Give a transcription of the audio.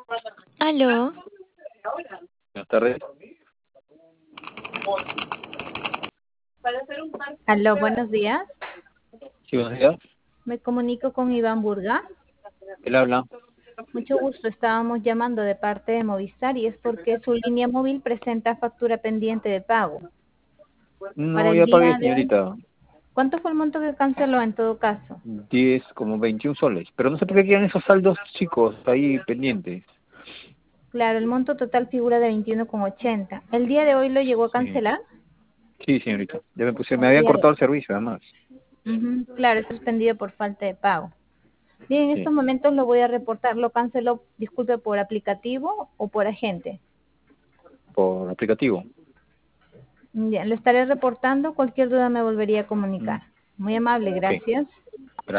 Aló, Buenas tardes. Aló, buenos días. Sí, buenos días. Me comunico con Iván Burga. Él habla. Mucho gusto, estábamos llamando de parte de Movistar y es porque su línea móvil presenta factura pendiente de pago. Para No, el ya pagué, día de hoy, señorita. ¿cuánto fue el monto que canceló en todo caso? 10, como 21 soles. Pero no sé por qué quedan esos saldos chicos ahí pendientes. Claro, el monto total figura de 21,80. ¿El día de hoy lo llegó a Sí. cancelar? Sí, señorita. Me El habían día de... cortado el servicio, además. Claro, es suspendido por falta de pago. Bien, en Sí. estos momentos lo voy a reportar. ¿Lo canceló, disculpe, por aplicativo o por agente? Por aplicativo. Bien, lo estaré reportando. Cualquier duda me volvería a Mm, comunicar. Muy amable, ok. gracias.